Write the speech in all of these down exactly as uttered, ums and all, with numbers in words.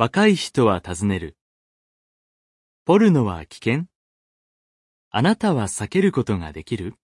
若い人は尋ねる。ポルノは危険？あなたは避けることができる？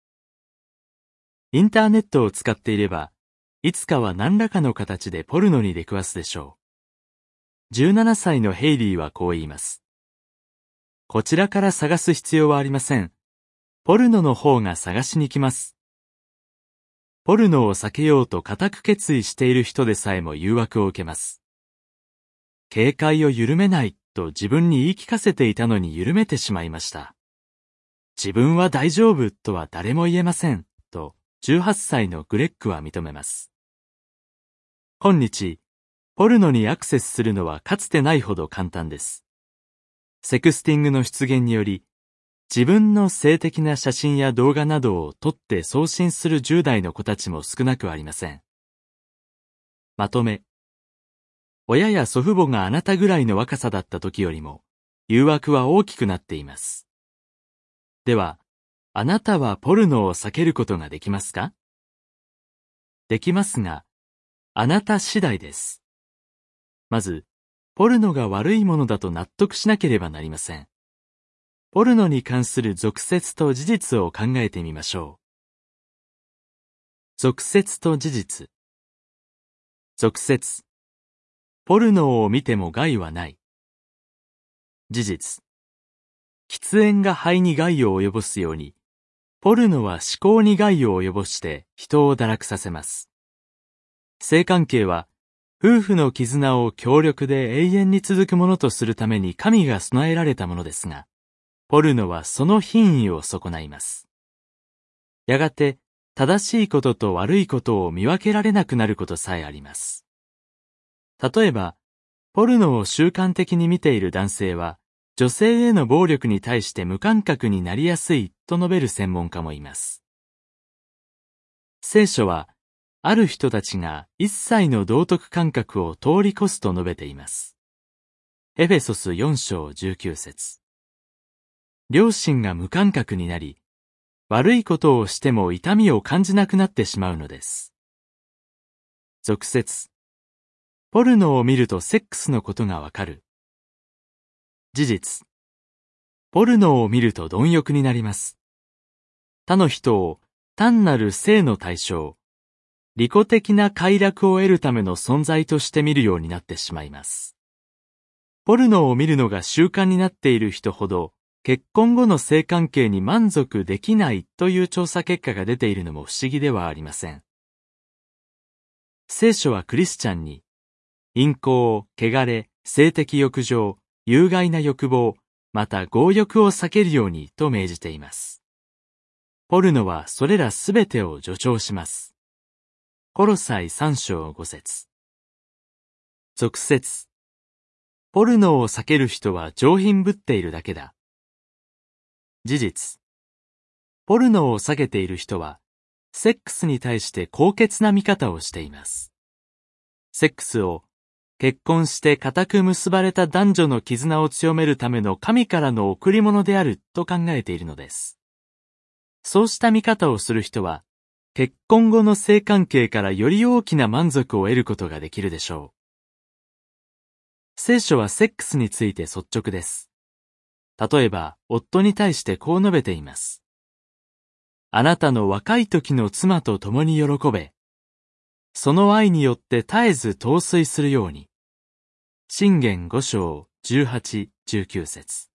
インターネットを使っていれば、いつかは何らかの形でポルノに出くわすでしょう。じゅうななさいのヘイリーはこう言います。こちらから探す必要はありません。ポルノの方が探しに来ます。ポルノを避けようと固く決意している人でさえも誘惑を受けます。警戒を緩めないと自分に言い聞かせていたのに緩めてしまいました。自分は大丈夫とは誰も言えませんとじゅうはっさいのグレッグは認めます。今日、ポルノにアクセスするのはかつてないほど簡単です。セクスティングの出現により、自分の性的な写真や動画などを撮って送信するじゅう代の子たちも少なくありません。まとめ。親や祖父母があなたぐらいの若さだった時よりも、誘惑は大きくなっています。では、あなたはポルノを避けることができますか？できますが、あなた次第です。まず、ポルノが悪いものだと納得しなければなりません。ポルノに関する俗説と事実を考えてみましょう。俗説と事実。俗説。ポルノを見ても害はない。事実。喫煙が肺に害を及ぼすように、ポルノは思考に害を及ぼして人を堕落させます。性関係は、夫婦の絆を強力で永遠に続くものとするために神が備えられたものですが、ポルノはその品位を損ないます。やがて、正しいことと悪いことを見分けられなくなることさえあります。例えば、ポルノを習慣的に見ている男性は、女性への暴力に対して無感覚になりやすいと述べる専門家もいます。聖書は、ある人たちが一切の道徳感覚を通り越すと述べています。エフェソスよん章じゅうきゅう節。良心が無感覚になり、悪いことをしても痛みを感じなくなってしまうのです。俗説。ポルノを見るとセックスのことがわかる。事実。ポルノを見ると貪欲になります。他の人を単なる性の対象、利己的な快楽を得るための存在として見るようになってしまいます。ポルノを見るのが習慣になっている人ほど、結婚後の性関係に満足できないという調査結果が出ているのも不思議ではありません。聖書はクリスチャンに、淫行、汚れ、性的欲情、有害な欲望、また強欲を避けるようにと命じています。ポルノはそれらすべてを助長します。コロサイさん章ご節。俗説。ポルノを避ける人は上品ぶっているだけだ。事実。ポルノを避けている人は、セックスに対して高潔な見方をしています。セックスを、結婚して固く結ばれた男女の絆を強めるための神からの贈り物であると考えているのです。そうした見方をする人は、結婚後の性関係からより大きな満足を得ることができるでしょう。聖書はセックスについて率直です。例えば、夫に対してこう述べています。あなたの若い時の妻と共に喜べ。その愛によって絶えず陶酔するように。箴言ご章じゅうはち、じゅうきゅう節。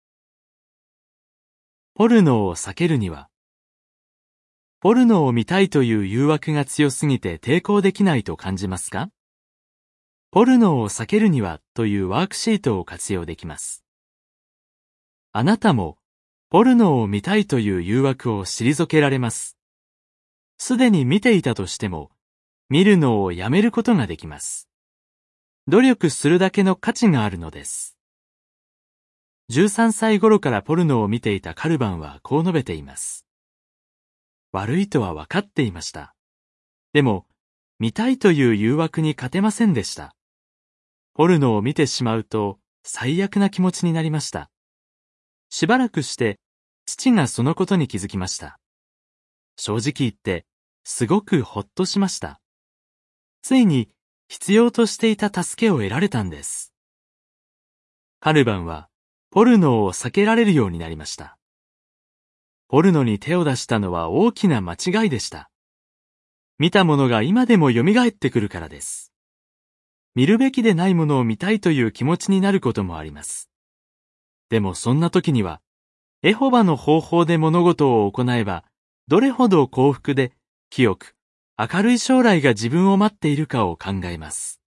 ポルノを避けるには、ポルノを見たいという誘惑が強すぎて抵抗できないと感じますか？ポルノを避けるにはというワークシートを活用できます。あなたも、ポルノを見たいという誘惑を退けられます。すでに見ていたとしても、見るのをやめることができます。努力するだけの価値があるのです。じゅうさんさい頃からポルノを見ていたカルバンはこう述べています。悪いとは分かっていました。でも、見たいという誘惑に勝てませんでした。ポルノを見てしまうと最悪な気持ちになりました。しばらくして、父がそのことに気づきました。正直言って、すごくほっとしました。ついに、必要としていた助けを得られたんです。 カルバンはポルノを避けられるようになりました。ポルノに手を出したのは大きな間違いでした。見たものが今でも蘇ってくるからです。見るべきでないものを見たいという気持ちになることもあります。でもそんな時には、エホバの方法で物事を行えば、どれほど幸福で、清く、明るい将来が自分を待っているかを考えます。